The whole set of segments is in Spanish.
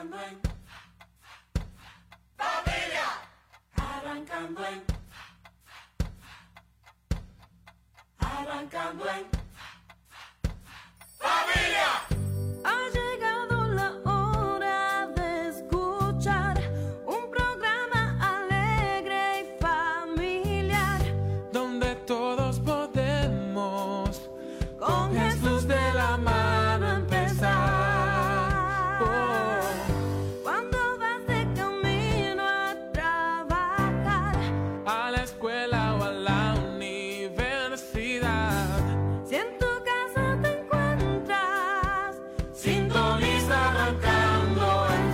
Arrancando en familia. Arrancando en familia. Ha llegado la hora de escuchar un programa alegre y familiar, donde todos podemos con Jesús de la mano empezar. Cuando vas de camino a trabajar, A la escuela o a la universidad, si en tu casa te encuentras, sintoniza Arrancando en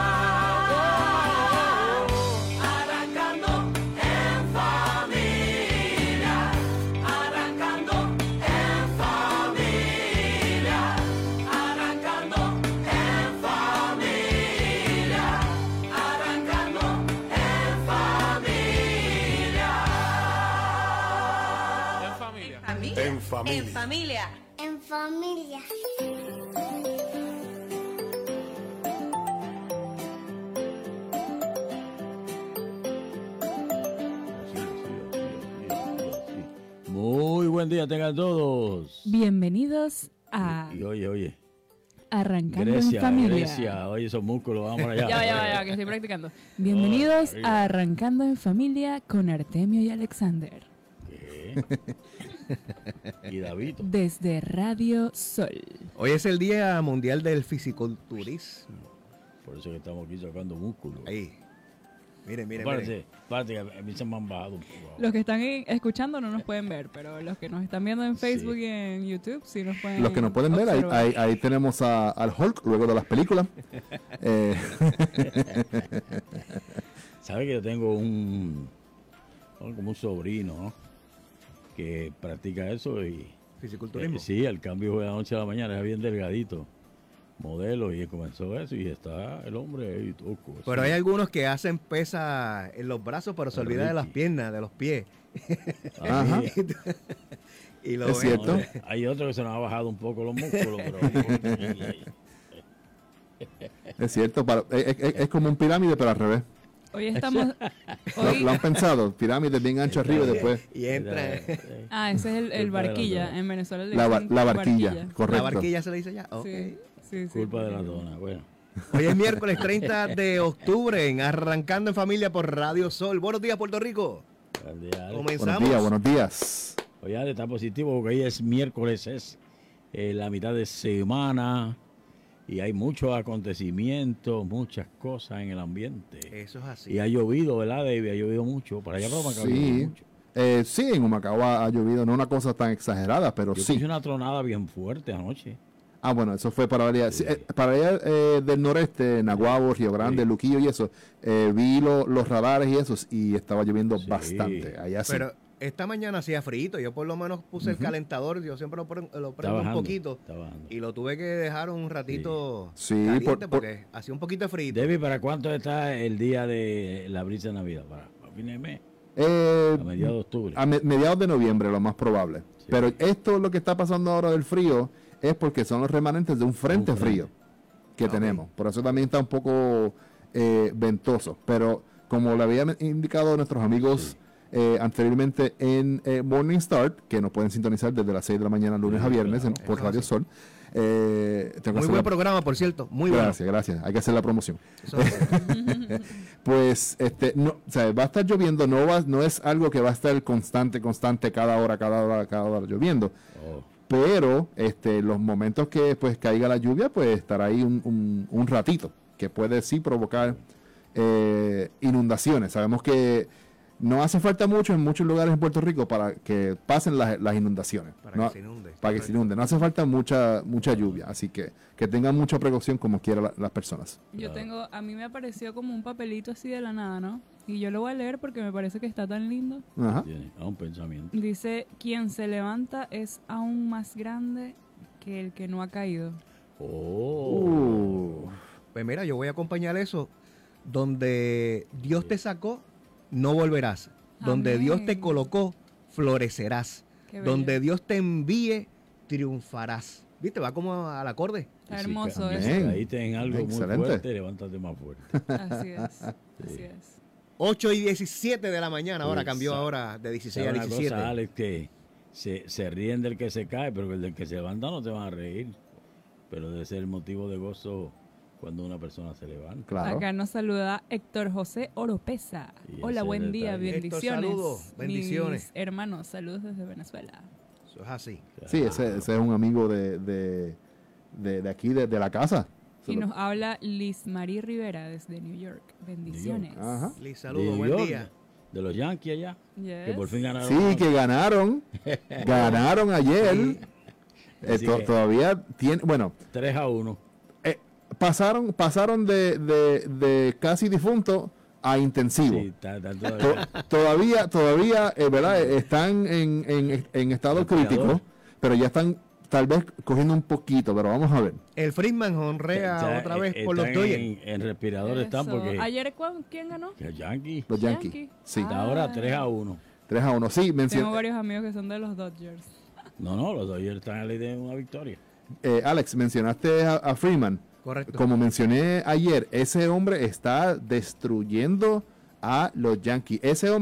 Arrancando en familia. Arrancando en familia. Arrancando en familia. Arrancando en familia. En familia. En familia. En familia. Muy buen día tengan todos. Bienvenidos a Y oye, Arrancando Grecia, en Familia. Grecia, oye esos músculos, vamos allá. Ya, que estoy practicando. Bienvenidos arriba. a Arrancando en Familia con Artemio y Alexander. ¿Qué? Y David. Desde Radio Sol. Hoy es el Día Mundial del Fisiculturismo. Por eso que estamos aquí sacando músculos. Ahí. Miren. Aparte que a mí se me han bajado un poco. Los que están escuchando no nos pueden ver, pero los que nos están viendo en Facebook y en YouTube sí nos pueden Los que nos pueden ver, observar. ahí tenemos al Hulk luego de las películas. ¿Sabes que yo tengo como un sobrino, ¿no? Que practica eso y Fisiculturismo. sí, el cambio de la noche a la mañana, es bien delgadito, modelo, y comenzó eso y está el hombre ahí toco. Pero hay algunos que hacen pesa en los brazos, pero se Pero olvida de las Ricky. piernas, de los pies. Ajá. Y lo Es ven. cierto. Hay otro que se nos ha bajado un poco los músculos, pero Es cierto, es como un pirámide, pero al revés. Hoy estamos... Lo Hoy, han pensado, pirámide bien ancho arriba y después Y entra. ese es el barquilla. En Venezuela le la dicen barquilla, correcto. La barquilla se le dice ya. Ok. Sí. culpa de la dona. Bueno, Hoy es miércoles 30 de octubre en Arrancando en Familia por Radio Sol. Buenos días, Puerto Rico. buen día, Ale. Comenzamos. Buenos días. Oye, Ale, está positivo porque hoy es miércoles, es la mitad de semana y hay muchos acontecimientos, muchas cosas en el ambiente. Eso es así. Y ha llovido, ¿verdad, David? Ha llovido mucho. Para allá para Macao ha llovido Sí, mucho. sí, en Humacao ha llovido, no una cosa tan exagerada, pero Yo sí. puse una tronada bien fuerte anoche. Ah, bueno, eso fue para allá, para allá del noreste, Naguabo, Río Grande, Sí. Luquillo y eso. Vi los radares y esos y estaba lloviendo Sí. bastante. Allá sí. Pero esta mañana hacía frío. Yo por lo menos puse el calentador. Yo siempre lo prendo un bajando, poquito. está bajando. Y lo tuve que dejar un ratito Sí, caliente por- porque hacía un poquito de frío. Debbie, ¿para cuánto está el día de la brisa de Navidad? ¿Para fin de mes? A A mediados de octubre. mediados de noviembre, lo más probable. Sí. Pero esto, lo que está pasando ahora del frío, es porque son los remanentes de un frente Un frente. frío que tenemos. Por eso también está un poco ventoso. Pero como le habían indicado nuestros amigos anteriormente en Morning Start, que nos pueden sintonizar desde las 6 de la mañana, lunes a viernes, por Eso Radio así. Sol. tengo que Muy hacer buen la- programa, por cierto. Muy Gracias. Hay que hacer la promoción. bueno. Eso- Pues no, o sea, va a estar lloviendo, no es algo que va a estar constante cada hora lloviendo. Oh, Pero los momentos que pues caiga la lluvia, pues estará ahí un ratito, que puede sí provocar inundaciones. Sabemos que no hace falta mucho en muchos lugares en Puerto Rico para que pasen las inundaciones. Para No- que se inunde. Para que se inunde. No hace falta mucha lluvia, así que tengan mucha precaución como quieran las personas. A mí me apareció como un papelito así de la nada, ¿no? Y yo lo voy a leer porque me parece que está tan lindo. Ajá. tiene un pensamiento. Dice, quien se levanta es aún más grande que el que no ha caído. Oh. Pues mira, yo voy a acompañar eso. Donde Dios te sacó, no volverás. Donde Amén. Dios te colocó, florecerás. Qué bello. Donde Dios te envíe, triunfarás. ¿Viste? Va como al acorde. Está Y si hermoso ca- eso. Si caíste en algo Excelente. muy fuerte, levántate más fuerte. Así es. Así es. 8:17 de la mañana, ahora cambió Exacto. ahora de 16 ¿Sabe a una 17. cosa, Alex, que se ríen del que se cae, pero que el del que se levanta no te van a reír. Pero debe ser el motivo de gozo cuando una persona se levanta. Claro. Acá nos saluda Héctor José Oropesa. Y Hola, ese buen día, detalle. Héctor, bendiciones. saludos, bendiciones. Mis hermanos, saludos desde Venezuela. Eso es así. Sí, ese es un amigo de aquí, de la casa. Y nos habla Liz Marie Rivera desde New York. Bendiciones. Ajá. Liz, De saludos, New buen York, día. De los Yankees allá, Yes. que por fin ganaron. Sí, que ganaron. Ganaron ayer. Así que- Todavía tiene, bueno, 3-1. pasaron de casi difunto a intensivo. Sí, está todavía. Todavía ¿verdad? Están en estado Respirador. crítico, pero ya están tal vez cogiendo un poquito, pero vamos a ver. El Friedman honrea Ya, otra vez por los están Dodgers. en respirador están Eso. porque Ayer, ¿quién ganó? que Yankees Los Yankees. Yankees. Sí, hasta ahora 3-1. 3-1. Sí, Tengo varios amigos que son de los Dodgers. No, los Dodgers están a la idea de una victoria. Alex, mencionaste a Freeman. Correcto. Como mencioné ayer, ese hombre está destruyendo a los Yankees.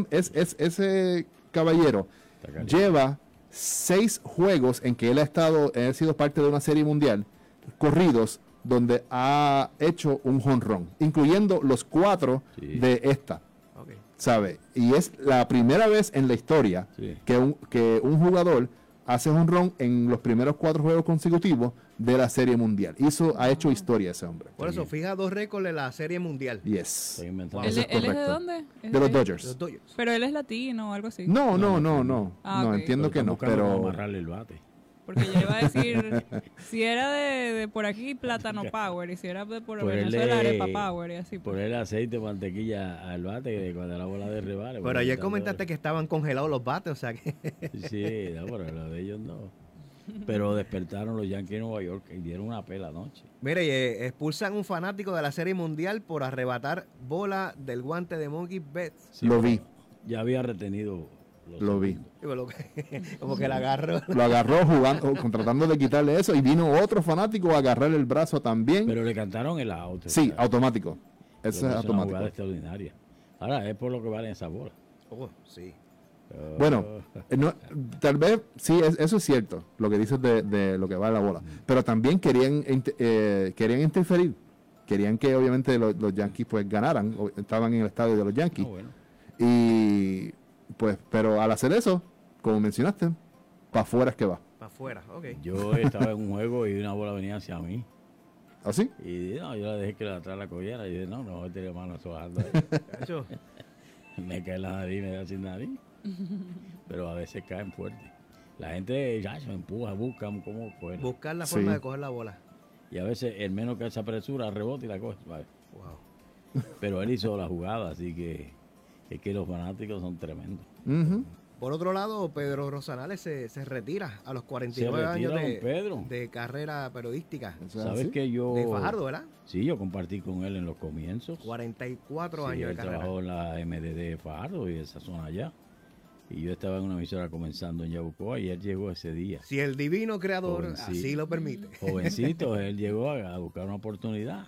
Ese caballero Está caliente. lleva 6 juegos en que él ha sido parte de una serie mundial, corridos, donde ha hecho un jonrón, incluyendo los 4 Sí. de esta, Ok. ¿sabe? Y es la primera vez en la historia Sí. que un jugador hace jonrón en los primeros 4 juegos consecutivos de la serie mundial. Ha hecho historia ese hombre. Por eso, fija 2 récords de la Serie Mundial. Yes. Estoy inventando. Eso ¿Él, es él es de correcto. dónde? ¿Es De los de- Dodgers. Los Dodgers. Pero él es latino o algo así. No, no. Ah, No, ok. entiendo que Están no, buscando cómo pero amarrarle el bate. Porque yo iba a decir, si era de por aquí, Plátano Power, y si era de por Por Venezuela, él, Arepa Power, y así. pues. Ponerle aceite, mantequilla al bate que cuando la bola de rebale. Pero ayer comentaste que estaban congelados los bates, o sea que... Sí, no, pero lo de ellos no. Pero despertaron los Yankees de Nueva York y dieron una pela anoche. Mire, y, expulsan un fanático de la Serie Mundial por arrebatar bola del guante de Mookie Betts. Sí, Lo pero vi. Ya había retenido. los Lo vi. segundos. Digo, como que la agarró. lo agarró jugando, tratando de quitarle eso, y vino otro fanático a agarrarle el brazo también. Pero le cantaron el out. Sí, ¿sabes? automático. Pero Eso es una automático. jugada extraordinaria. Ahora es por lo que valen esa bola. Oh, sí. Bueno, tal vez sí, eso es cierto, lo que dices de lo que va a la bola. Pero también querían interferir. Querían que obviamente los Yankees pues ganaran. Estaban en el estadio de los Yankees. Bueno. Y pues, pero al hacer eso, como mencionaste, para afuera es que va. Para afuera, ok. Yo estaba en un juego y una bola venía hacia mí. ¿Así? Y no, yo la dejé que atrás la cogiera. Y dije, no, este hermano bajando. Cacho, Me cae en la nariz, me da sin nariz. Pero a veces caen fuerte. La gente ya se empuja, busca cómo coger. buscar la Sí. forma de coger la bola. Y a veces el menos que se apresura, rebota y la coge. ¿vale? Wow. Pero él hizo la jugada, así que es que los fanáticos son tremendos. Ujú. Por otro lado, Pedro Rosanales se retira a los 49 Se años retira, don Pedro. de carrera periodística. Eso es ¿Sabes así. que yo? De Fajardo, ¿verdad? Sí, yo compartí con él en los comienzos. 44 Sí, años de él carrera. trabajó en la MDD de Fajardo y esa zona allá. Y yo estaba en una emisora comenzando en Yabucoa y él llegó ese día. Si el divino creador Jovencito. así lo permite. Jovencito, él llegó a buscar una oportunidad.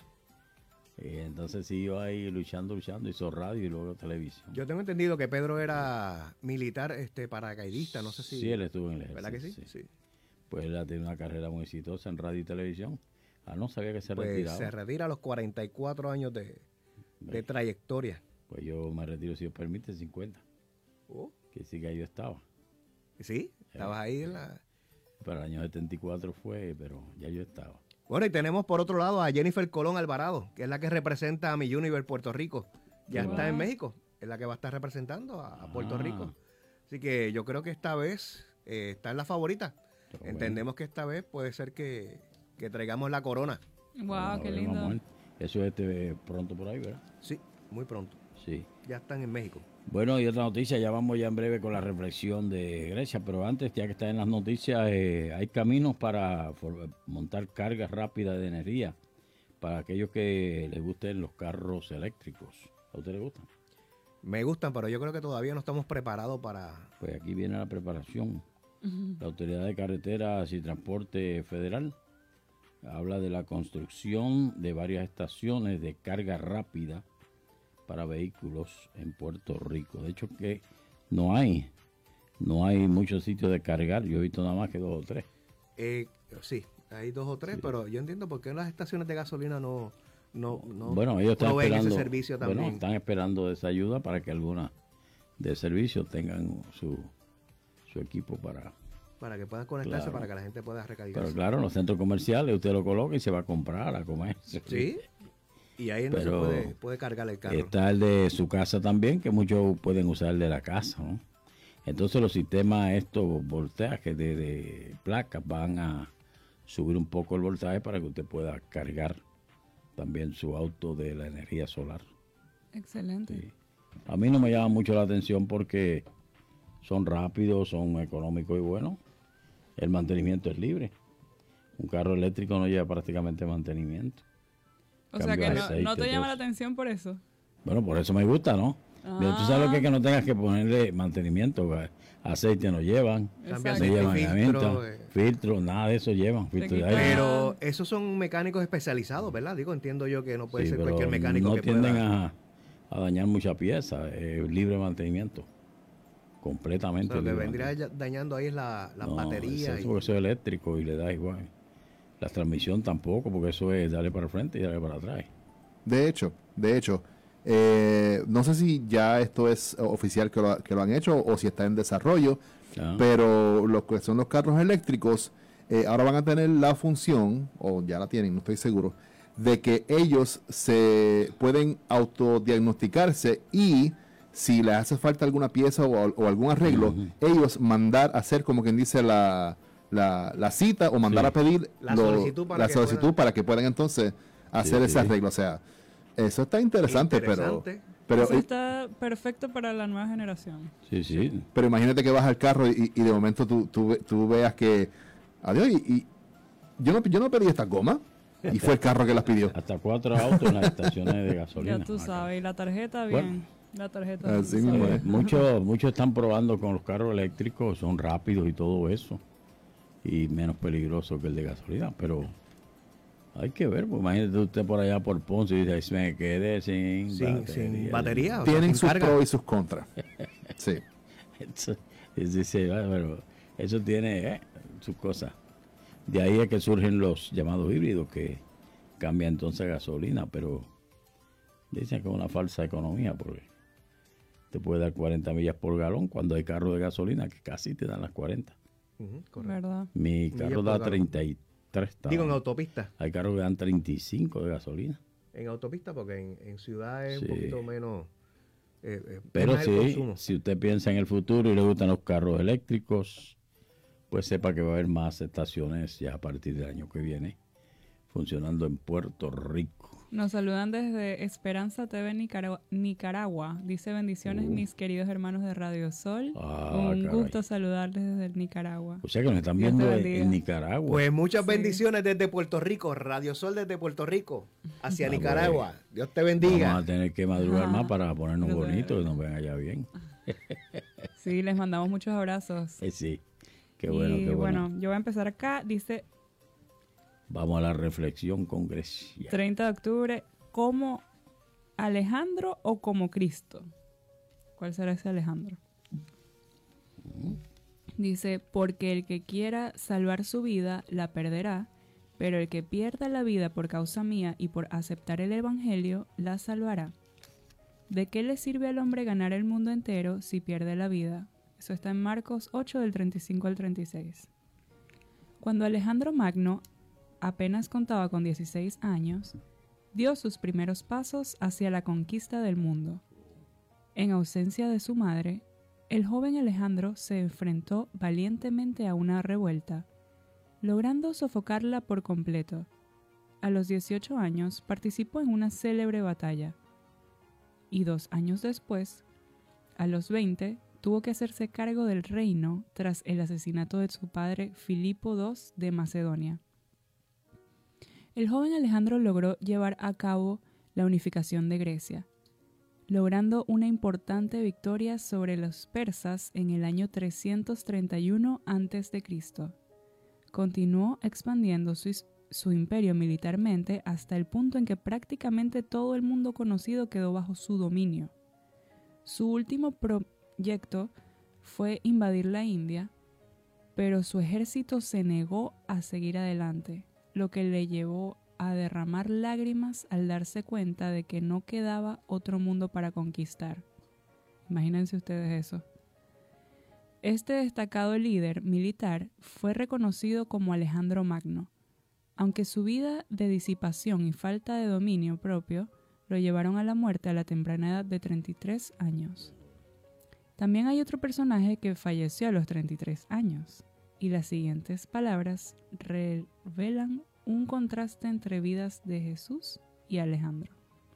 Y entonces siguió ahí luchando, hizo radio y luego televisión. Yo tengo entendido que Pedro era militar paracaidista, no sé si... Sí, él estuvo en el ejército. ¿Verdad que sí? Sí. Pues él ha tenido una carrera muy exitosa en radio y televisión. No sabía que se Pues retiraba. se retira a los 44 años de Ve. trayectoria. Pues yo me retiro, si Dios permite, 50. Oh, Que sí que yo estaba. sí, estabas ahí en la... Para el año 74 fue, pero ya yo estaba. Bueno, y tenemos por otro lado a Jennifer Colón Alvarado, que es la que representa a Mi Universe Puerto Rico. Ya Qué está bueno. en México, es la que va a estar representando a Puerto Ah. Rico. Así que yo creo que esta vez está en la favorita. Qué bueno. Entendemos que esta vez puede ser que traigamos la corona. Wow, Bueno, qué a ver, lindo. vamos a ver. Eso es pronto por ahí, ¿verdad? Sí, muy pronto. Sí. Ya están en México. Bueno, y otra noticia, ya vamos ya en breve con la reflexión de Grecia, pero antes, ya que está en las noticias, hay caminos para montar cargas rápidas de energía para aquellos que les gusten los carros eléctricos. ¿A usted le gustan? Me gustan, pero yo creo que todavía no estamos preparados para... Pues aquí viene la preparación. La Autoridad de Carreteras y Transporte Federal habla de la construcción de varias estaciones de carga rápida para vehículos en Puerto Rico. De hecho que no hay muchos sitios de cargar. Yo he visto nada más que 2 o 3. Sí, hay 2 o 3, pero yo entiendo por qué las estaciones de gasolina no Bueno, ellos están proveen esperando, ese servicio también. bueno, están esperando esa ayuda para que algunas de servicio tengan su equipo para que puedan conectarse, Claro. para que la gente pueda recargarse. Pero claro, en los centros comerciales usted lo coloca y se va a comprar, a comer. Sí, y ahí no Pero se puede cargar el carro. Está el de su casa también, que muchos pueden usar el de la casa, ¿no? Entonces los sistemas estos voltajes de placas van a subir un poco el voltaje para que usted pueda cargar también su auto de la energía solar. Excelente. Sí. A mí no me llama mucho la atención porque son rápidos, son económicos y bueno, el mantenimiento es libre. Un carro eléctrico no lleva prácticamente mantenimiento. O sea Cambio que de no aceite, te llama todo la eso. atención por eso. Bueno, por eso me gusta, ¿no? Mira, tú sabes lo que es que no tengas que ponerle mantenimiento, aceite no llevan, Cambia no aceite, llevan filtro, herramientas, filtro, nada de eso llevan, filtro de quita- aire. Pero esos son mecánicos especializados, ¿verdad? Digo, entiendo yo que no puede Sí, ser pero cualquier mecánico no que tienden pueda. a dañar muchas piezas, libre mantenimiento, O completamente sea, lo que libre vendría mantenimiento. dañando ahí es la No, batería. eso porque eso es eléctrico y le da igual. La transmisión tampoco, porque eso es darle para el frente y darle para atrás. De hecho, no sé si ya esto es oficial que lo han hecho o si está en desarrollo, Ah. pero los que son los carros eléctricos ahora van a tener la función, o ya la tienen, no estoy seguro, de que ellos se pueden autodiagnosticarse y si les hace falta alguna pieza o algún arreglo, ellos mandar a hacer como quien dice la cita o mandar Sí. a pedir La solicitud para que puedan- para que puedan entonces hacer Sí, ese sí. arreglo. O sea, eso está interesante, Interesante. pero Eso está perfecto para la nueva generación. Sí, sí. pero imagínate que vas al carro y de momento tú veas que, adiós, y yo no pedí esta goma, y fue el carro que las pidió. Hasta 4 autos en las estaciones de gasolina. Ya tú acá. sabes. Y la tarjeta, Bueno. bien. La tarjeta. Así tú mismo sabes. es. Muchos están probando con los carros eléctricos, son rápidos y todo eso, y menos peligrosos que el de gasolina, pero hay que ver, pues imagínate usted por allá por Ponce y dice, me quedé sin batería. o sea, Tienen sin sus carga. pros y sus contras. Sí. Eso, dice, pero eso tiene sus cosas. De ahí es que surgen los llamados híbridos que cambian entonces a gasolina, pero dicen que es una falsa economía porque te puede dar 40 millas por galón cuando hay carros de gasolina que casi te dan las 40. Ujú, correcto. ¿Verdad? Mi Millas carro por da galón. 33. está. Digo, en autopista. Hay carros que dan 35 de gasolina. En autopista, porque en ciudad es Sí. un poquito menos. Es Pero más el sí, consumo. si usted piensa en el futuro y le gustan los carros eléctricos, pues sepa que va a haber más estaciones ya a partir del año que viene funcionando en Puerto Rico. Nos saludan desde Esperanza TV Nicaragua. Dice bendiciones mis queridos hermanos de Radio Sol. Ah, Un caray. gusto saludarles desde el Nicaragua. O sea que nos están Dios te viendo bendiga. en Nicaragua. Pues muchas Sí. bendiciones desde Puerto Rico, Radio Sol desde Puerto Rico, hacia Ah, Nicaragua. Dios te Vamos bendiga. a tener que madrugar Ajá. más para ponernos Dios te bonitos y bendiga. nos ven allá bien. Sí, les mandamos muchos abrazos. Sí, qué bueno, y qué bueno. bueno, yo voy a empezar acá. Dice Vamos a la reflexión con Grecia. 30 de octubre, ¿como Alejandro o como Cristo? ¿Cuál será ese Alejandro? Dice, porque el que quiera salvar su vida la perderá, pero el que pierda la vida por causa mía y por aceptar el Evangelio la salvará. ¿De qué le sirve al hombre ganar el mundo entero si pierde la vida? Eso está en Marcos 8 del 35 al 36. Cuando Alejandro Magno apenas contaba con 16 años, dio sus primeros pasos hacia la conquista del mundo. En ausencia de su madre, el joven Alejandro se enfrentó valientemente a una revuelta, logrando sofocarla por completo. A los 18 años participó en una célebre batalla, y 2 años después, a los 20, tuvo que hacerse cargo del reino tras el asesinato de su padre Filipo II de Macedonia. El joven Alejandro logró llevar a cabo la unificación de Grecia, logrando una importante victoria sobre los persas en el año 331 a.C. Continuó expandiendo su su imperio militarmente hasta el punto en que prácticamente todo el mundo conocido quedó bajo su dominio. Su último proyecto fue invadir la India, pero su ejército se negó a seguir adelante, lo que le llevó a derramar lágrimas al darse cuenta de que no quedaba otro mundo para conquistar. Imagínense ustedes eso. Este destacado líder militar fue reconocido como Alejandro Magno, aunque su vida de disipación y falta de dominio propio lo llevaron a la muerte a la temprana edad de 33 años. También hay otro personaje que falleció a los 33 años, y las siguientes palabras revelan un contraste entre vidas de Jesús y Alejandro.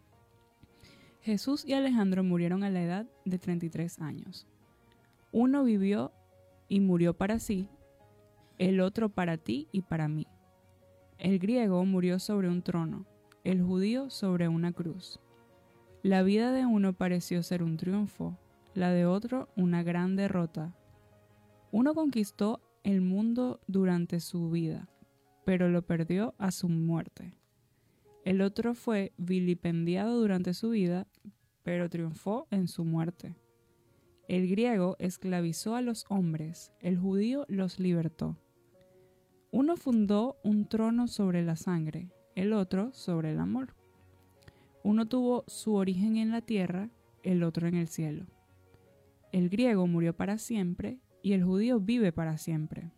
Jesús y Alejandro murieron a la edad de 33 años. Uno vivió y murió para sí, el otro para ti y para mí. El griego murió sobre un trono, el judío sobre una cruz. La vida de uno pareció ser un triunfo, la de otro una gran derrota. Uno conquistó el mundo durante su vida, pero lo perdió a su muerte. El otro fue vilipendiado durante su vida, pero triunfó en su muerte. El griego esclavizó a los hombres, el judío los libertó. Uno fundó un trono sobre la sangre, el otro sobre el amor. Uno tuvo su origen en la tierra, el otro en el cielo. El griego murió para siempre y el judío vive para siempre.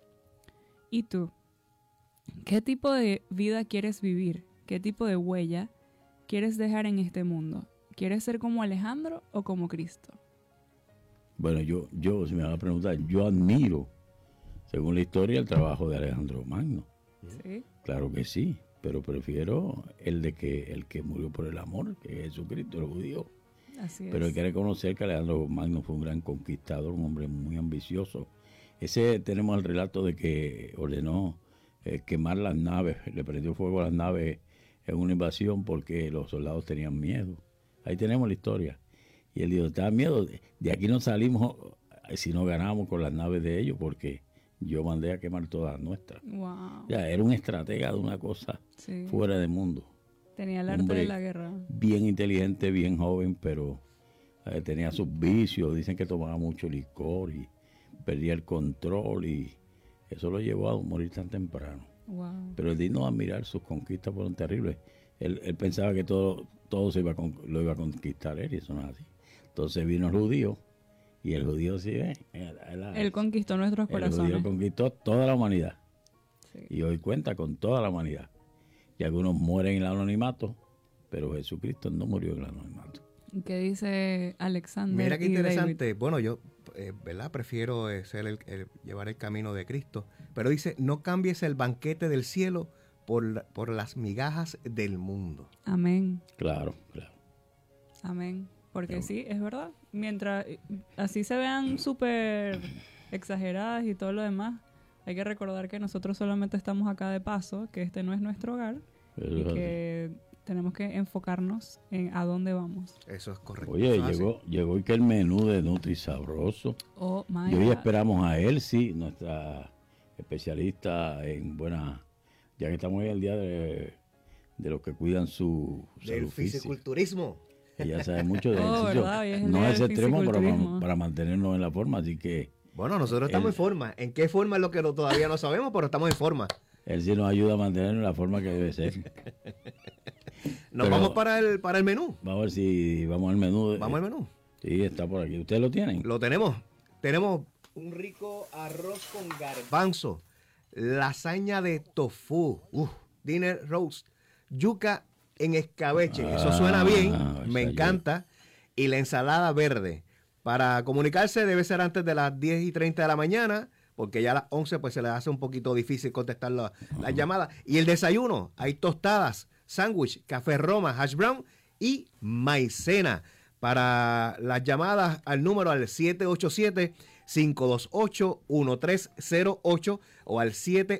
¿Y tú? ¿Qué tipo de vida quieres vivir? ¿Qué tipo de huella quieres dejar en este mundo? ¿Quieres ser como Alejandro o como Cristo? Bueno, yo si me van a preguntar, yo admiro, según la historia, el trabajo de Alejandro Magno. ¿Sí? Claro que sí, pero prefiero el que murió por el amor, que es Jesucristo, el judío. Así es. Pero hay que reconocer que Alejandro Magno fue un gran conquistador, un hombre muy ambicioso. Tenemos el relato de que ordenó quemar las naves, le prendió fuego a las naves en una invasión porque los soldados tenían miedo. Ahí tenemos la historia. Y él dijo, estaba miedo, de aquí no salimos si no ganamos con las naves de ellos, porque yo mandé a quemar todas las nuestras. Wow. Ya, era un estratega de una cosa Sí. fuera de mundo. Tenía el arte Hombre, de la guerra. Bien inteligente, bien joven, pero tenía sus vicios. Dicen que tomaba mucho licor y perdía el control, y eso lo llevó a morir tan temprano. Wow. Pero es digno de admirar, sus conquistas fueron terribles. Él pensaba que todo lo iba a conquistar él, y eso no es así. Entonces vino el judío, y el judío sí, Él conquistó nuestros el corazones. judío conquistó toda la humanidad, Sí. y hoy cuenta con toda la humanidad. Y algunos mueren en el anonimato, pero Jesucristo no murió en el anonimato. ¿Qué dice Alexander? Mira qué y David? interesante. Bueno, yo, ¿verdad? Prefiero llevar el camino de Cristo. Pero dice, no cambies el banquete del cielo por las migajas del mundo. Amén. Claro. Amén. Porque Pero- sí, es verdad. Mientras así se vean súper exageradas y todo lo demás, hay que recordar que nosotros solamente estamos acá de paso, que este no es nuestro hogar Eso y es así. que tenemos que enfocarnos en a dónde vamos. Eso es correcto. Oye, Eso es así. llegó y que el menú de Nutri Sabroso. Oh, my Y hoy God. esperamos a Elsie, nuestra especialista en ya que estamos hoy el día de los que cuidan su Del salud física. fisiculturismo. Ella sabe mucho de Oh, ejercicio. ¿verdad? Hoy es el No día es del extremo fisiculturismo. para mantenernos en la forma, así que Bueno, nosotros estamos en forma. ¿En qué forma es lo que todavía no sabemos? Pero estamos en forma. él sí nos ayuda a mantenernos en la forma que debe ser. Nos Pero- vamos para el menú. Vamos a ver si vamos al menú. Vamos al menú. Sí, está por aquí. ¿Ustedes lo tienen? Lo tenemos. Tenemos un rico arroz con garbanzo, lasaña de tofu, dinner roast, yuca en escabeche. Eso suena bien, me esa encanta. Y la ensalada verde. Para comunicarse debe ser antes de las 10:30 de la mañana, porque ya a las 11 pues se les hace un poquito difícil contestar las llamadas. Y el desayuno, hay tostadas, sándwich, café Roma, hash brown y maicena. Para las llamadas al número al 787-528-1308 o al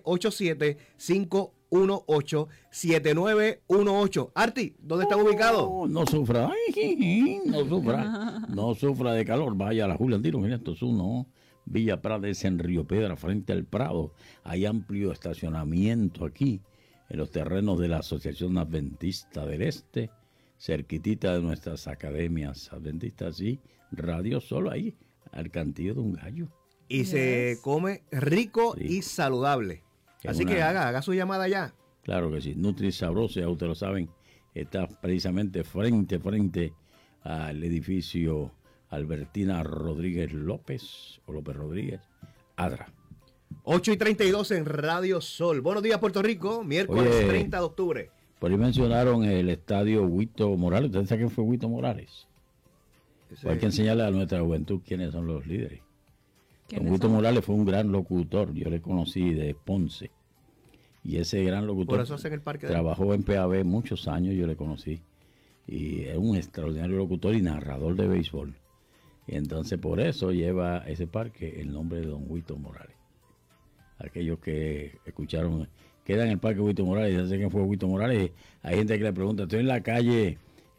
787-518-7918. Arti, ¿dónde están ubicados? No sufra. Ay, no sufra. No sufra de calor. Vaya a la Julia Tiro. Mira, esto es uno. Villa Prades en Río Piedra, frente al Prado. Hay amplio estacionamiento aquí. en los terrenos de la Asociación Adventista del Este, cerquitita de nuestras academias adventistas y Radio Sol, ahí, al cantillo de un gallo. Y se come rico y saludable. Es Así que haga su llamada ya. Claro que sí, Nutri Sabroso, ya ustedes lo saben, está precisamente frente al edificio Albertina Rodríguez López, o López Rodríguez, Adra. 8:32 en Radio Sol. Buenos días, Puerto Rico. Miércoles Oye, 30 de octubre. Por ahí mencionaron el estadio Huito Morales. ¿Ustedes saben quién fue Huito Morales? Ese- Hay que enseñarle a nuestra juventud quiénes son los líderes. ¿Quiénes Don Huito son? Morales fue un gran locutor. Yo le conocí de Ponce. Y ese gran locutor Por eso hacen el parque de... trabajó en PAB muchos años, yo le conocí. Y es un extraordinario locutor y narrador de béisbol. Y entonces por eso lleva ese parque el nombre de Don Huito Morales. Aquellos que escucharon, quedan en el parque Huito Morales y dicen quién fue Huito Morales. Hay gente que le pregunta, estoy en la calle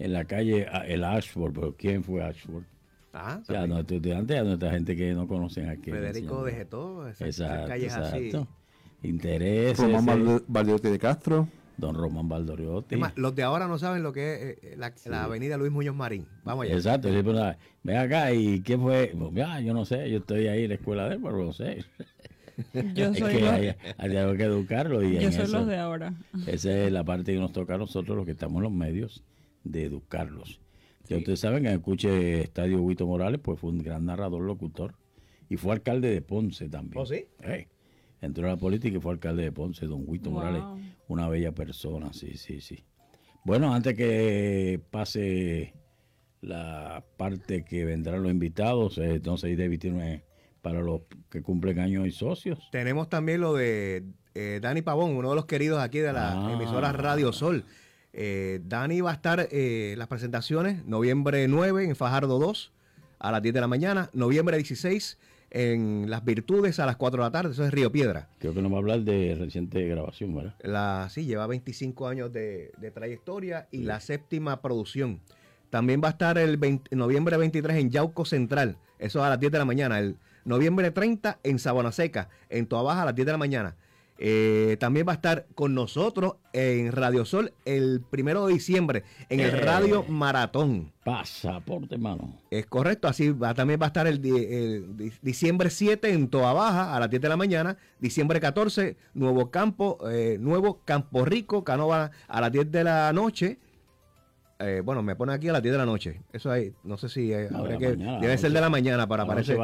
el Ashford, pero ¿quién fue Ashford? Ah, O sea, a también. nuestros estudiantes, a nuestra gente que no conocen aquí. Federico Vegetó, esas Exacto, calles así. exacto. Intereses. Román Valdiotti de Castro. Don Román Valdoriotti. Es más, los de ahora no saben lo que es la avenida Luis Muñoz Marín. Vamos allá. Exacto, sí, pero, ven acá, ¿y quién fue? Yo no sé, yo estoy ahí en la escuela de él, pero no sé. Yo Es soy que los, hay que educarlo. Y yo en soy eso, los de ahora. esa es la parte que nos toca a nosotros, los que estamos en los medios, de educarlos. Que ustedes saben que escuche Estadio Huito Morales, pues fue un gran narrador, locutor, y fue alcalde de Ponce también. ¿Oh, sí? Entró a la política y fue alcalde de Ponce, don Huito Wow. Morales, una bella persona, sí. Bueno, antes que pase la parte que vendrán los invitados, entonces David tiene para los que cumplen años y socios. Tenemos también lo de Dani Pavón, uno de los queridos aquí de la emisora Radio Sol. Dani va a estar las presentaciones noviembre 9 en Fajardo 2 a las 10 de la mañana, noviembre 16 en Las Virtudes a las 4 de la tarde, eso es Río Piedra. Creo que nos va a hablar de reciente grabación, ¿verdad? Sí, lleva 25 años de trayectoria y la séptima producción. También va a estar el noviembre 23 en Yauco Central, eso a las 10 de la mañana. El noviembre 30 en Sabana Seca, en Toa Baja a las 10 de la mañana. También va a estar con nosotros en Radio Sol el 1 de diciembre en el Radio Maratón. Pasaporte, hermano. Es correcto, también va a estar el diciembre 7 en Toa Baja a las 10 de la mañana, diciembre 14 Nuevo Campo Rico, Canova a las 10 de la noche. Bueno, me pone aquí a las 10 de la noche. Eso ahí, no sé si habrá que, mañana, debe ser de la mañana para aparecer.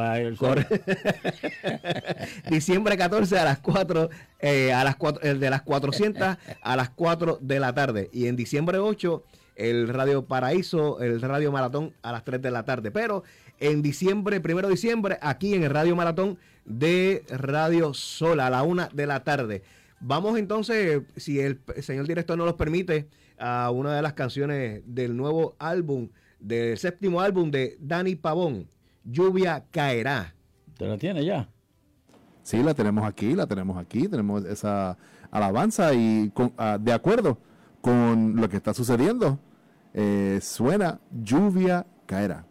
Diciembre 14 a las 4, de las 400 a las 4 de la tarde. Y en diciembre 8, el Radio Paraíso, el Radio Maratón a las 3 de la tarde. Pero en diciembre, 1 de diciembre, aquí en el Radio Maratón de Radio Sol a la 1 de la tarde. Vamos entonces, si el señor director nos los permite, a una de las canciones del nuevo álbum, del séptimo álbum de Dani Pavón, Lluvia Caerá. ¿Te la tiene ya? Sí, la tenemos aquí, tenemos esa alabanza y de acuerdo con lo que está sucediendo, suena Lluvia Caerá.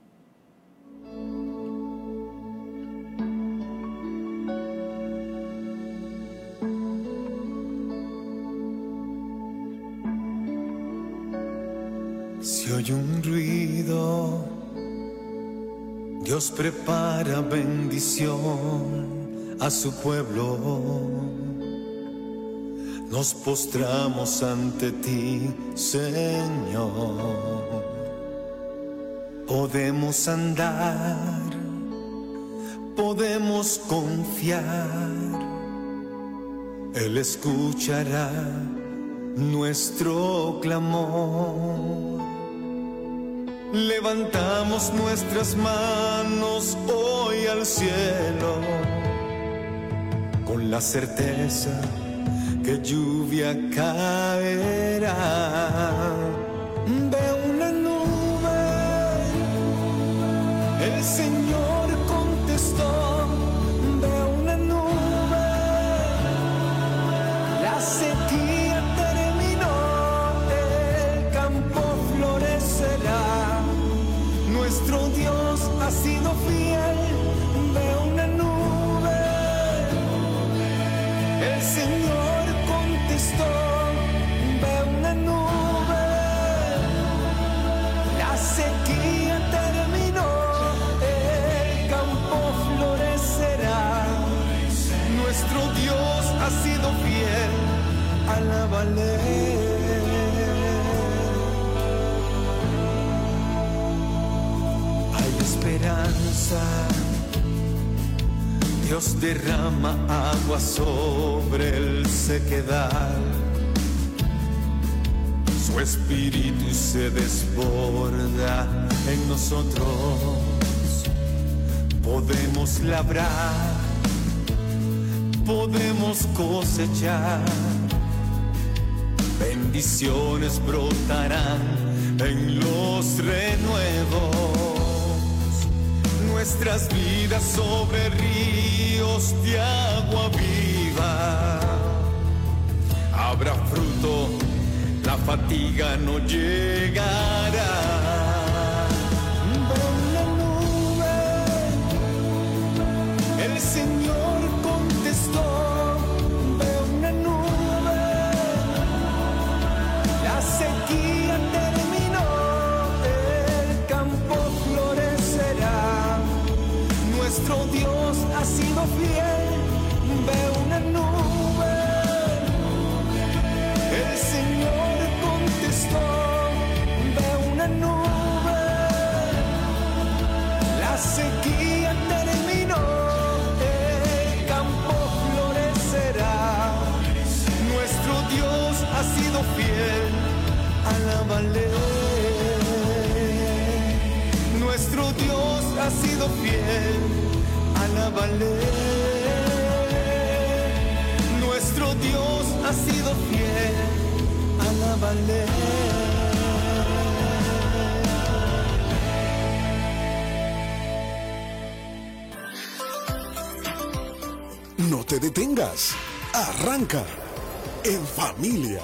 Si oye un ruido, Dios prepara bendición a su pueblo. Nos postramos ante ti, Señor. Podemos andar, podemos confiar. Él escuchará nuestro clamor. Levantamos nuestras manos hoy al cielo con la certeza que lluvia caerá. Veo una nube, el Señor contestó. Veo una nube, la sequía terminó, el campo florecerá. Nuestro Dios ha sido fiel. Veo una nube, el Señor contestó. esperanza. Dios derrama agua sobre el sequedal. Su espíritu se desborda en nosotros. Podemos labrar, podemos cosechar. Bendiciones brotarán en los renuevos. Nuestras vidas sobre ríos de agua viva. Habrá fruto, la fatiga no llegará. El Señor contestó, veo una nube, la sequía terminó, el campo florecerá, nuestro Dios ha sido fiel, veo una nube, el Señor contestó, veo una nube, la sequía terminó. Dios ha sido fiel, alábale. Nuestro Dios ha sido fiel, alábale. Nuestro Dios ha sido fiel, alábale. No te detengas, arranca. En familia.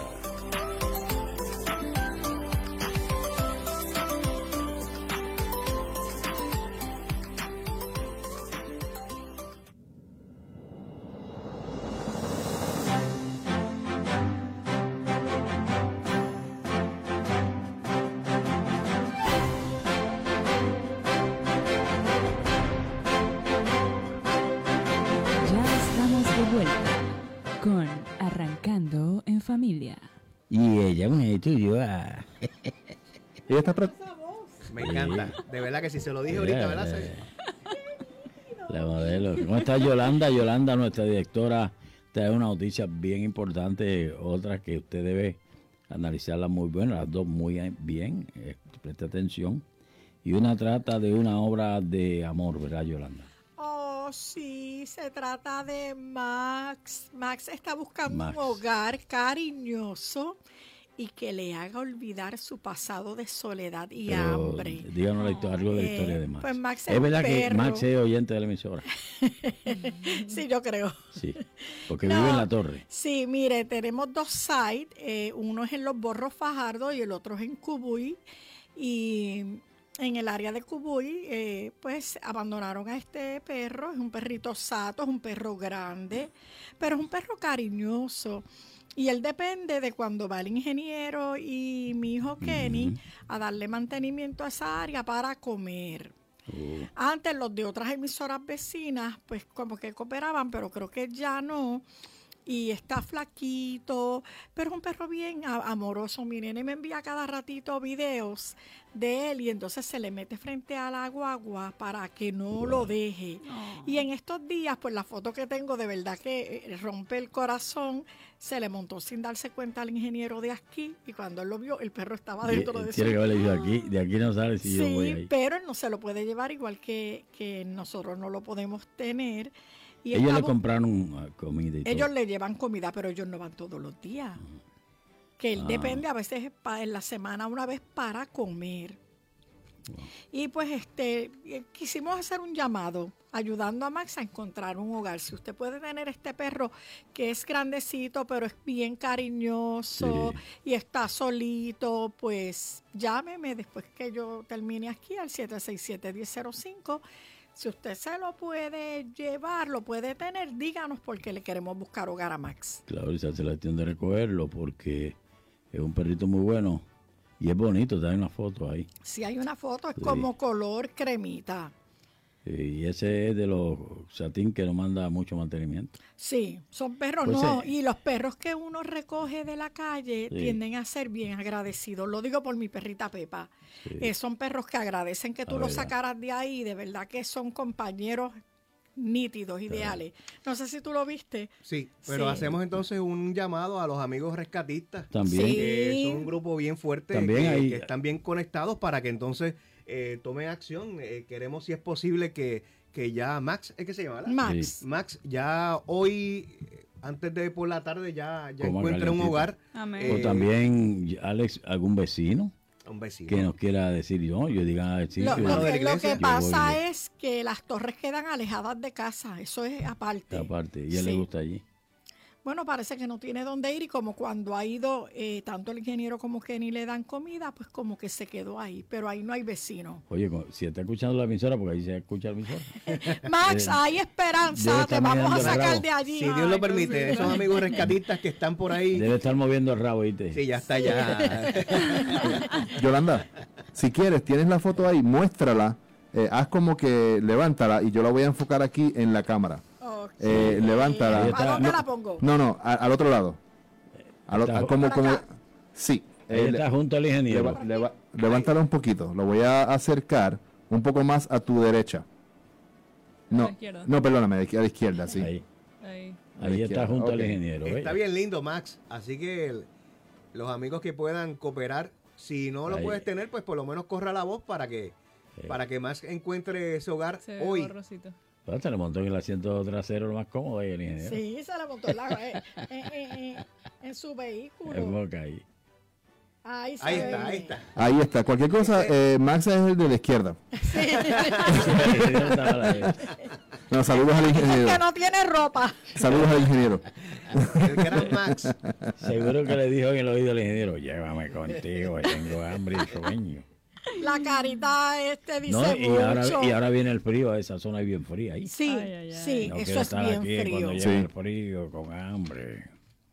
Ya estamos de vuelta con Arrancando en Familia. Y ella me estudió. Ella está Me encanta. De verdad que si se lo dije ahorita, ¿verdad? La modelo. ¿Cómo está Yolanda? Yolanda, nuestra directora, trae una noticia bien importante, otra que usted debe analizarla muy bien, las dos muy bien, preste atención. Y una trata de una obra de amor, ¿verdad, Yolanda? Oh, sí, se trata de Max. Max está buscando Max. un hogar cariñoso y que le haga olvidar su pasado de soledad y Pero hambre. díganos algo de la historia de Max. Pues Max es es un verdad que perro. Max es oyente de la emisora. Sí, yo creo. Sí, porque No. vive en la torre. Sí, mire, tenemos dos sites. Uno es en Los Borros Fajardo y el otro es en Cubuy. Y en el área de Cubuy, pues abandonaron a este perro. Es un perrito sato, es un perro grande, pero es un perro cariñoso. Y él depende de cuando va el ingeniero y mi hijo Kenny a darle mantenimiento a esa área para comer. Antes los de otras emisoras vecinas, pues como que cooperaban, pero creo que ya no. Y está flaquito, pero es un perro bien amoroso. Mi nene me envía cada ratito videos de él y entonces se le mete frente a la guagua para que no lo deje. Y en estos días, pues la foto que tengo de verdad que rompe el corazón. Se le montó sin darse cuenta al ingeniero de aquí y cuando él lo vio, el perro estaba dentro de Tiene que haberle dicho aquí, de aquí no sale si yo voy Sí, ahí. pero él no se lo puede llevar igual que nosotros no lo podemos tener. Y Ellos está le compraron comida y ellos todo. le llevan comida, pero ellos no van todos los días. Que él depende a veces en la semana una vez para comer. Y pues quisimos hacer un llamado ayudando a Max a encontrar un hogar. Si usted puede tener este perro que es grandecito, pero es bien cariñoso y está solito, pues llámeme después que yo termine aquí al 767-1005. Si usted se lo puede llevar, lo puede tener, díganos porque le queremos buscar hogar a Max. Claro, y se hace la cuestión de recogerlo porque es un perrito muy bueno y es bonito, hay una foto ahí. Si hay una foto, es Sí. como color cremita. Y ese es de los satín que no manda mucho mantenimiento. Sí, son perros, Pues no. Y los perros que uno recoge de la calle Sí. tienden a ser bien agradecidos. Lo digo por mi perrita Pepa. Sí. Son perros que agradecen que tú La los verdad. sacaras de ahí. De verdad que son compañeros nítidos, ideales. No sé si tú lo viste. Sí, pero Sí. hacemos entonces un llamado a los amigos rescatistas. También. Sí. Que son un grupo bien fuerte, También hay- que están bien conectados para que entonces tomen acción. Queremos, si es posible, que ya Max, ¿es que se llama? ¿verdad? Max. Max, ya hoy, antes de por la tarde, ya Coma encuentre un calientito. hogar. Amén. O también, Alex, algún vecino Un vecino. que nos quiera decir, no, yo diga al sitio. Lo, lo de la que, lo iglesia. que Yo voy pasa de- es que las torres quedan alejadas de casa. Eso es aparte. aparte, y a él Sí. le gusta allí. Bueno, parece que no tiene dónde ir y como cuando ha ido tanto el ingeniero como Kenny le dan comida, pues como que se quedó ahí, pero ahí no hay vecino. Oye, si está escuchando la emisora, porque ahí se escucha la emisora. Max, hay debe esperanza, te estar vamos a mirando el sacar rabo. de allí. Si Dios lo permite, esos amigos rescatistas que están por ahí. Debe estar moviendo el rabo, ¿viste? Sí, ya está ya. Yolanda, si quieres, tienes la foto ahí, muéstrala, haz como que levántala y yo la voy a enfocar aquí en la cámara. Ok. Levántala. Ahí ¿A dónde no, la pongo? No, al otro lado. Está- Como, ¿Por acá? sí. Ahí está junto al ingeniero. Levántala un poquito, lo voy a acercar un poco más a tu derecha. A la No, izquierda. no, perdóname, a la izquierda, sí. Ahí, Ahí. A la ahí está izquierda, junto al ok. ingeniero. ¿ves? Está bien lindo, Max. Así que los amigos que puedan cooperar, si no lo Ahí. puedes tener, pues por lo menos corra la voz para que Max encuentre ese hogar Se ve hoy. borrosito. Bueno, se le montó en el asiento trasero lo más cómodo ahí el ingeniero. Sí, se la montó en su En vehículo. boca ahí. Ahí, se Ahí ve está, bien. ahí está. Ahí está, cualquier cosa, Max es el de la izquierda. No, saludos al Es ingeniero. que no tiene ropa. Saludos al ingeniero. El gran Max. Seguro que le dijo en el oído al ingeniero, llévame contigo, que tengo hambre y sueño. La carita dice No, mucho. y ahora viene el frío, esa zona es bien fría ahí. Sí, Ay, ay, ay. sí, No eso quiero es estar bien aquí cuando frío. llegue Sí. el frío, con hambre.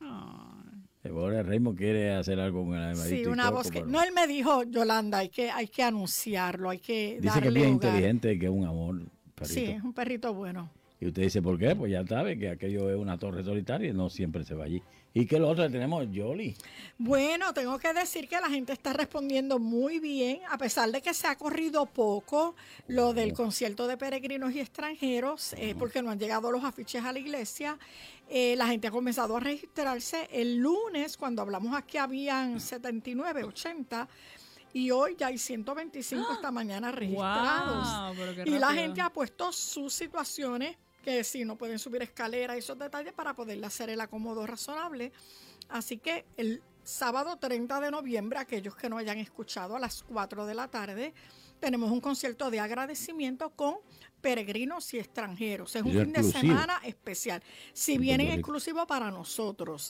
El pobre Raymond quiere hacer algo con el animalito Sí, y una todo, voz que... pero No, él me dijo, Yolanda, hay que anunciarlo, hay que dice que es darle bien lugar. inteligente y que es un amor, perrito. Sí, es un perrito bueno. Y usted dice, ¿por qué? Pues ya sabe que aquello es una torre solitaria y no siempre se va allí. ¿Y qué lo otro tenemos? Jolly. Bueno, tengo que decir que la gente está respondiendo muy bien, a pesar de que se ha corrido poco lo del concierto de peregrinos y extranjeros, porque no han llegado los afiches a la iglesia. La gente ha comenzado a registrarse. El lunes, cuando hablamos aquí, habían 79, 80. Y hoy ya hay 125 esta mañana registrados. Wow, pero qué Y la rápido. gente ha puesto sus situaciones, que si no pueden subir escaleras, esos detalles para poderle hacer el acomodo razonable. Así que el sábado 30 de noviembre, aquellos que no hayan escuchado a las 4 de la tarde, tenemos un concierto de agradecimiento con peregrinos y extranjeros. Es un Y fin de exclusivo. semana especial. Si En vienen Puerto Rico. exclusivo para nosotros.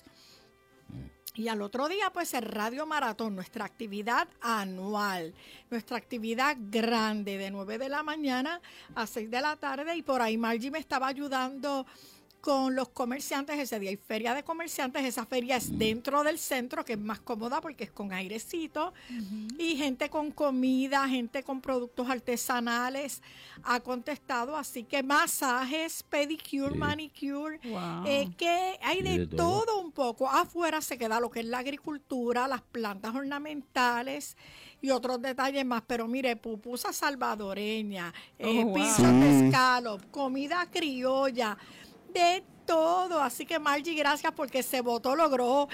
Y al otro día, pues el Radio Maratón, nuestra actividad anual, nuestra actividad grande de 9 de la mañana a 6 de la tarde. Y por ahí Margie me estaba ayudando con los comerciantes ese día. Hay feria de comerciantes, esa feria es dentro del centro, que es más cómoda porque es con airecito. Y gente con comida, gente con productos artesanales ha contestado. Así que masajes, pedicure, Sí. manicure, Wow. que hay Y de de todo. todo un poco. Afuera se queda lo que es la agricultura, las plantas ornamentales y otros detalles más. Pero mire, pupusa salvadoreña, Oh, wow. pizzas de scallop, comida criolla, de todo. Así que Margie, gracias porque se votó, logró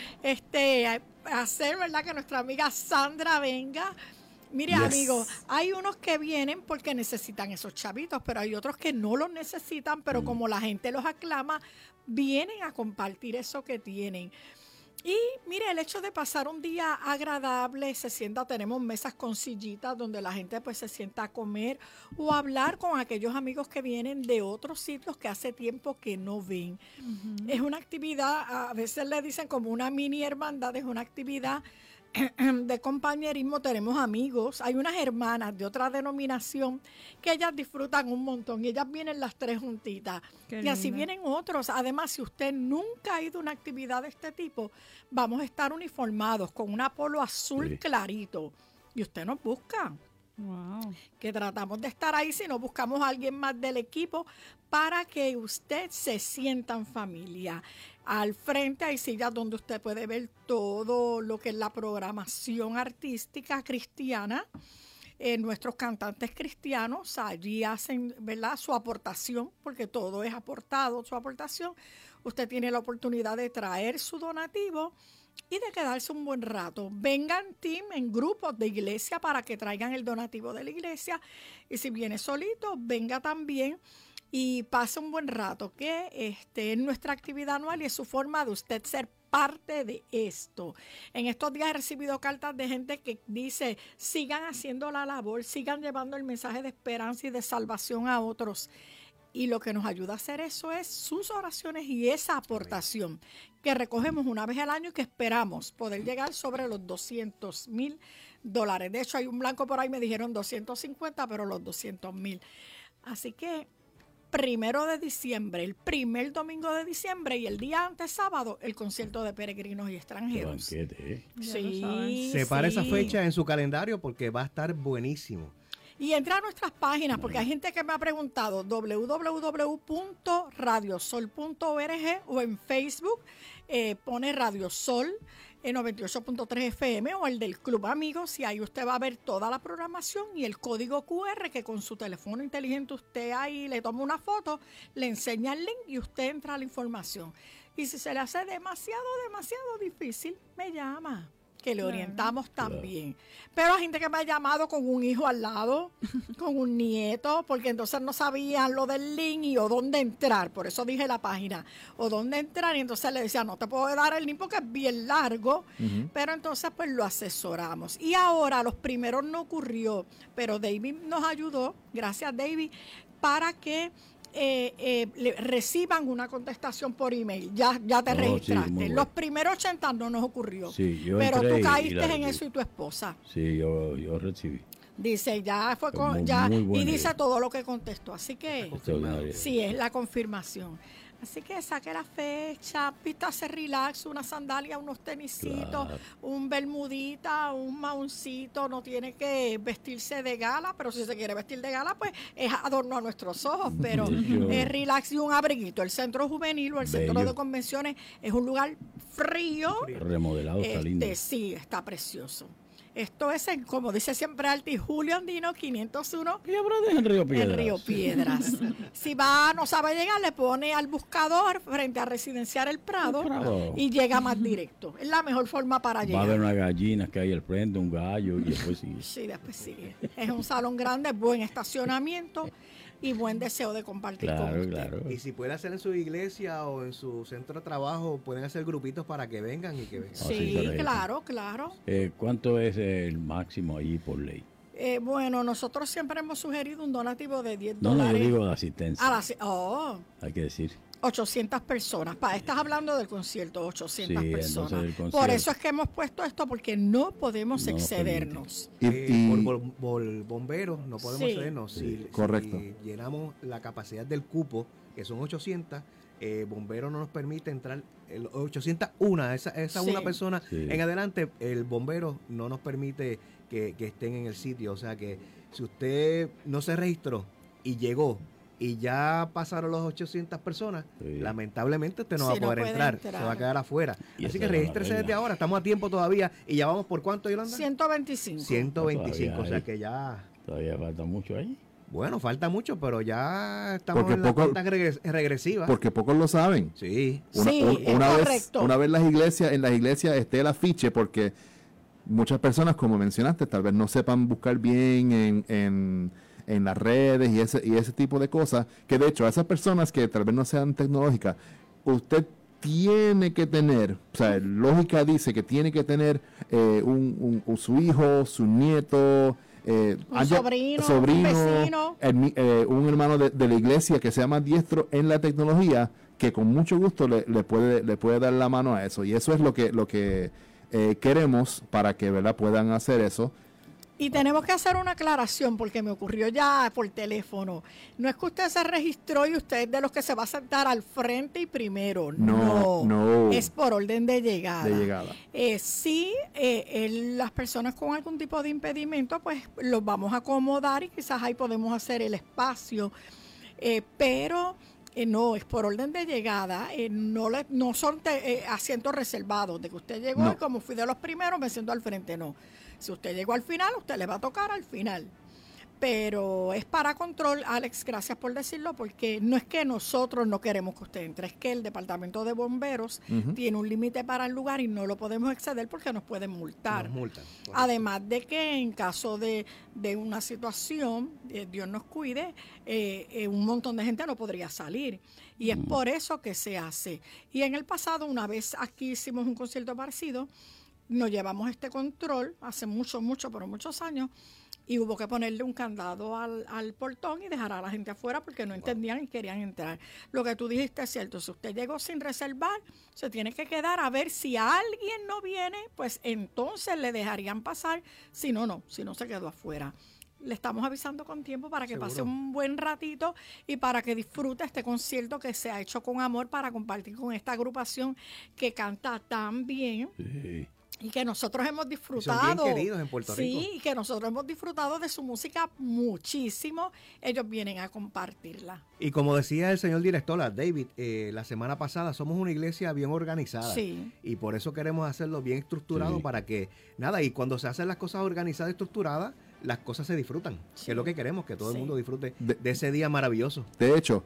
hacer, ¿verdad? Que nuestra amiga Sandra venga. Mire, Yes. amigos, hay unos que vienen porque necesitan esos chavitos, pero hay otros que no los necesitan, pero como la gente los aclama, vienen a compartir eso que tienen. Y mire, el hecho de pasar un día agradable, se sienta, tenemos mesas con sillitas donde la gente pues se sienta a comer o a hablar con aquellos amigos que vienen de otros sitios que hace tiempo que no ven. Es una actividad, a veces le dicen como una mini hermandad, es una actividad de compañerismo. Tenemos amigos, hay unas hermanas de otra denominación que ellas disfrutan un montón y ellas vienen las tres juntitas. Qué Y así lindo. vienen otros. Además, si usted nunca ha ido a una actividad de este tipo, vamos a estar uniformados con un polo azul Sí. clarito y usted nos busca. Wow. que tratamos de estar ahí, si no buscamos a alguien más del equipo para que usted se sienta en familia. Al frente hay sillas donde usted puede ver todo lo que es la programación artística cristiana. Nuestros cantantes cristianos allí hacen, ¿verdad?, su aportación, porque todo es aportado, su aportación. Usted tiene la oportunidad de traer su donativo y de quedarse un buen rato. Vengan team en grupos de iglesia para que traigan el donativo de la iglesia. Y si viene solito, venga también y pase un buen rato, que es nuestra actividad anual y es su forma de usted ser parte de esto. En estos días he recibido cartas de gente que dice, sigan haciendo la labor, sigan llevando el mensaje de esperanza y de salvación a otros. Y lo que nos ayuda a hacer eso es sus oraciones y esa aportación que recogemos una vez al año y que esperamos poder llegar sobre los $200,000. De hecho, hay un blanco por ahí, me dijeron 250, pero los 200,000. Así que 1 de diciembre, el primer domingo de diciembre y el día antes, sábado, el concierto de peregrinos y Qué extranjeros. banquete, ¿eh? Ya lo saben. Separa esa sí. fecha en su calendario porque va a estar buenísimo. Y entra a nuestras páginas, porque hay gente que me ha preguntado, www.radiosol.org o en Facebook, pone Radio Sol en 98.3 FM o el del Club Amigos, y ahí usted va a ver toda la programación y el código QR que con su teléfono inteligente usted ahí le toma una foto, le enseña el link y usted entra a la información. Y si se le hace demasiado difícil, me llama, que le orientamos también. Pero hay gente que me ha llamado con un hijo al lado, con un nieto, porque entonces no sabían lo del link y o dónde entrar. Por eso dije la página, o dónde entrar. Y entonces le decía, no te puedo dar el link porque es bien largo. Pero entonces pues lo asesoramos. Y ahora, los primeros no ocurrió, pero David nos ayudó, gracias David, para que reciban una contestación por email. Ya te Oh, registraste. sí, muy bueno. Los primeros 80 no nos ocurrió. Sí, yo pero entré tú y caíste la en recibí. eso y tu esposa. Sí, yo recibí. Dice, ya fue con, Muy ya, y buena dice idea. todo lo que contestó. Así que Extraordinario. sí, es la confirmación. Así que saque la fecha, vístase relax, una sandalia, unos tenisitos, Claro. un bermudita, un mauncito, no tiene que vestirse de gala, pero si se quiere vestir de gala, pues es adorno a nuestros ojos, pero Bello. es relax y un abriguito. El centro juvenil o el centro Bello. de convenciones es un lugar frío. Remodelado, está lindo. Sí, está precioso. Esto es, como dice siempre Alti, Julio Andino 501 ¿Qué habrá de en Río Piedras? en Río Piedras. Si no sabe llegar, le pone al buscador frente a Residencial El Prado, El Prado. y llega más directo. Es la mejor forma para Va a llegar. haber unas gallinas que hay al frente, un gallo, y después sigue. Sí, después sigue. Es un salón grande, buen estacionamiento y buen deseo de compartir con Claro, usted. claro. Y si puede hacer en su iglesia o en su centro de trabajo, pueden hacer grupitos para que vengan y que vengan. Ah, sí, Sí, correcto. claro. ¿Cuánto es el máximo ahí por ley? Bueno, nosotros siempre hemos sugerido un donativo de $10. No, yo digo de asistencia. Hay que decir. 800 personas. Estás hablando del concierto, 800 Sí, personas. entonces del concierto. Por eso es que hemos puesto esto, porque no podemos No excedernos. Por bomberos no podemos Sí. excedernos. Si Correcto. llenamos la capacidad del cupo, que son 800, bomberos no nos permite entrar. 801, esa Sí. una persona Sí. en adelante, el bombero no nos permite que estén en el sitio. O sea que si usted no se registró y llegó y ya pasaron los 800 personas, Sí. lamentablemente usted no Sí, va a no poder puede entrar, entrar. se va a quedar afuera. Y Así esa que es la regístrese regla. desde ahora, estamos a tiempo todavía y ya vamos por cuánto, Yolanda? 125. 125, o sea Todavía que ya, Todavía falta mucho ahí. bueno, falta mucho, pero ya estamos Porque en la poco- cuenta regresiva. Porque pocos lo saben. Sí. Sí, es correcto. Una vez en las iglesias esté el afiche, porque muchas personas, como mencionaste, tal vez no sepan buscar bien en las redes y ese tipo de cosas, que de hecho a esas personas que tal vez no sean tecnológicas, usted tiene que tener, o sea, lógica dice que tiene que tener su hijo, su nieto, Un sobrino, un vecino. un hermano de la iglesia que sea más diestro en la tecnología, que con mucho gusto le puede dar la mano a eso. Y eso es lo que queremos para que, ¿verdad?, puedan hacer eso. Y tenemos que hacer una aclaración porque me ocurrió ya por teléfono. No es que usted se registró y usted es de los que se va a sentar al frente y primero. No. Es por orden de llegada. De llegada. Sí, las personas con algún tipo de impedimento, pues los vamos a acomodar y quizás ahí podemos hacer el espacio. Pero no, es por orden de llegada. No son asientos reservados de que usted llegó y como fui de los primeros me siento al frente. No. Si usted llegó al final, usted le va a tocar al final. Pero es para control, Alex, gracias por decirlo, porque no es que nosotros no queremos que usted entre, es que el Departamento de Bomberos tiene un límite para el lugar y no lo podemos exceder porque nos pueden multar. Nos multan. Además de que en caso de una situación, Dios nos cuide, un montón de gente no podría salir. Y es por eso que se hace. Y en el pasado, una vez aquí hicimos un concierto parecido, nos llevamos este control hace muchos años y hubo que ponerle un candado al portón y dejar a la gente afuera porque no entendían y querían entrar. Lo que tú dijiste es cierto, si usted llegó sin reservar, se tiene que quedar a ver si alguien no viene, pues entonces le dejarían pasar, si no se quedó afuera. Le estamos avisando con tiempo para que pase un buen ratito y para que disfrute este concierto que se ha hecho con amor para compartir con esta agrupación que canta tan bien. Sí. Y que nosotros hemos disfrutado. Son bien queridos en Puerto Rico. Sí, y que nosotros hemos disfrutado de su música muchísimo. Ellos vienen a compartirla. Y como decía el señor director, David, la semana pasada, somos una iglesia bien organizada. Sí. Y por eso queremos hacerlo bien estructurado para que, y cuando se hacen las cosas organizadas y estructuradas, las cosas se disfrutan. Que es lo que queremos, que todo el mundo disfrute de ese día maravilloso. De hecho,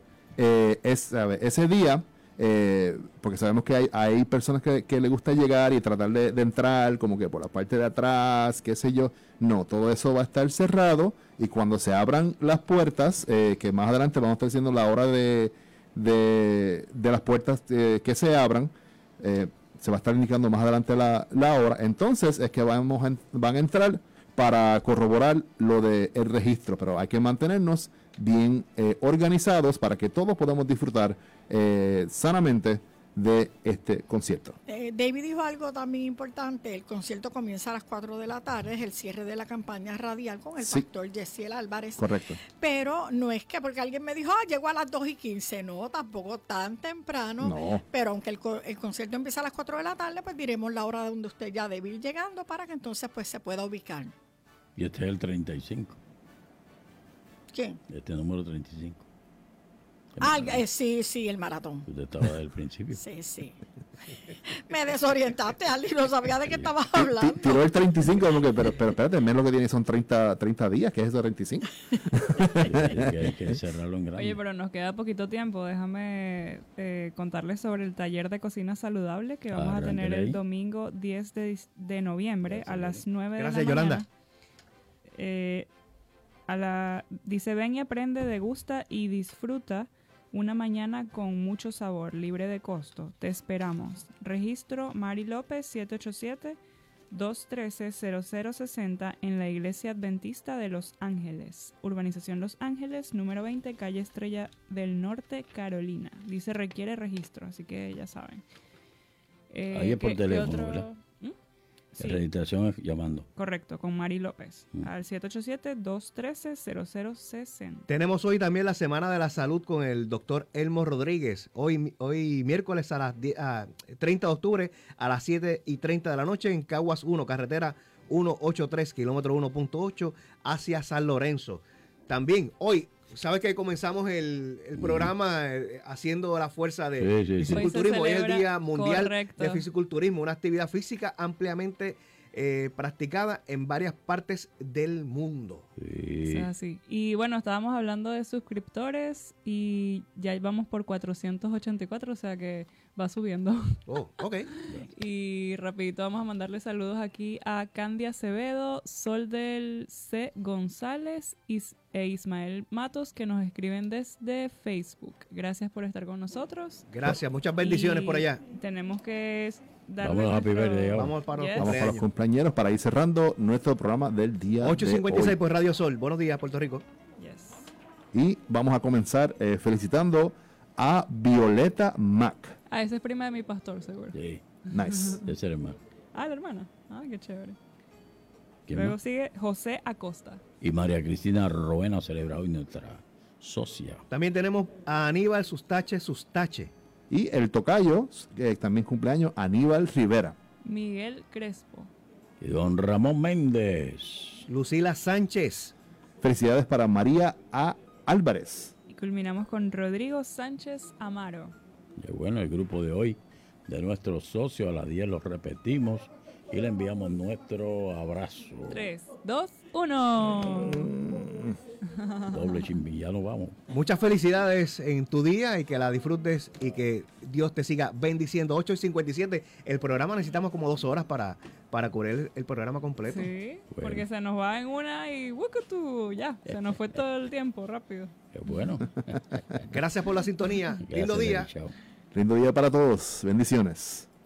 ese día... porque sabemos que hay personas que les gusta llegar y tratar de entrar como que por la parte de atrás, qué sé yo. No, todo eso va a estar cerrado y cuando se abran las puertas, que más adelante vamos a estar diciendo la hora de las puertas que se abran, se va a estar indicando más adelante la hora. Entonces es que van a entrar para corroborar lo del registro, pero hay que mantenernos bien organizados para que todos podamos disfrutar sanamente de este concierto. David dijo algo también importante, el concierto comienza a las 4 de la tarde, es el cierre de la campaña radial con el pastor Yesiel Álvarez. Correcto. Pero no es que porque alguien me dijo, llegó a las 2:15, no, tampoco tan temprano, No. pero aunque el concierto empieza a las 4 de la tarde, pues diremos la hora donde usted ya debe ir llegando para que entonces pues se pueda ubicar. Y este es el 35. ¿Quién? Este número 35. Sí, el maratón. Usted estaba desde el principio. Sí. Me desorientaste, Ali, no sabía de qué estabas hablando. Tiró el 35, como que, pero espérate, el mes lo que tiene son 30 días, ¿qué es eso de 35? Hay que cerrarlo en grande. Oye, pero nos queda poquito tiempo. Déjame contarles sobre el taller de cocina saludable que vamos a tener el domingo 10 de noviembre a las 9 de la mañana. Gracias, Yolanda. Dice, ven y aprende, degusta y disfruta una mañana con mucho sabor, libre de costo. Te esperamos. Registro Mari López 787-213-0060 en la Iglesia Adventista de Los Ángeles. Urbanización Los Ángeles, número 20, calle Estrella del Norte, Carolina. Dice requiere registro, así que ya saben. Ahí es por teléfono, ¿verdad? Sí. Registración es llamando. Correcto, con Mari López, al 787-213-0060. Tenemos hoy también la Semana de la Salud con el doctor Elmo Rodríguez. Hoy miércoles a las 30 de octubre a las 7:30 de la noche en Caguas 1, carretera 183, kilómetro 1.8 hacia San Lorenzo. También hoy, ¿sabes que comenzamos el programa haciendo la fuerza de fisiculturismo? Hoy es el Día Mundial de Fisiculturismo, una actividad física ampliamente practicada en varias partes del mundo. Sí. Así. Y bueno, estábamos hablando de suscriptores y ya vamos por 484, o sea que va subiendo. Oh, ok. Y rapidito vamos a mandarle saludos aquí a Candy Acevedo, Sol del C. González e Ismael Matos, que nos escriben desde Facebook. Gracias por estar con nosotros. Gracias, muchas bendiciones por allá. Tenemos que darle Vamos a Happy Birthday. Vamos para los compañeros para ir cerrando nuestro programa del día 8:56 de hoy. por Radio Sol. Buenos días, Puerto Rico. Yes. Y vamos a comenzar felicitando a Violeta Mac. Esa es prima de mi pastor, seguro. Sí. Nice. Ese hermano. La hermana. Qué chévere. ¿Quién Luego más? sigue José Acosta. Y María Cristina Roena celebra hoy nuestra socia. También tenemos a Aníbal Sustache. Y el tocayo, que también cumpleaños, Aníbal Rivera. Miguel Crespo. Y don Ramón Méndez. Lucila Sánchez. Felicidades para María A. Álvarez. Y culminamos con Rodrigo Sánchez Amaro. Y bueno, el grupo de hoy, de nuestros socios, a las 10 lo repetimos y le enviamos nuestro abrazo. 3, 2, 1. Doble chimbi, ya nos vamos. Muchas felicidades en tu día y que la disfrutes y que Dios te siga bendiciendo. 8:57. El programa necesitamos como 2 horas para cubrir el programa completo. Sí, Bueno. porque se nos va en una y ¡wucutú! Ya, se nos fue todo el tiempo rápido. Qué bueno. Gracias por la sintonía. Lindo Gracias, día. Nelly, chao. Lindo día para todos. Bendiciones.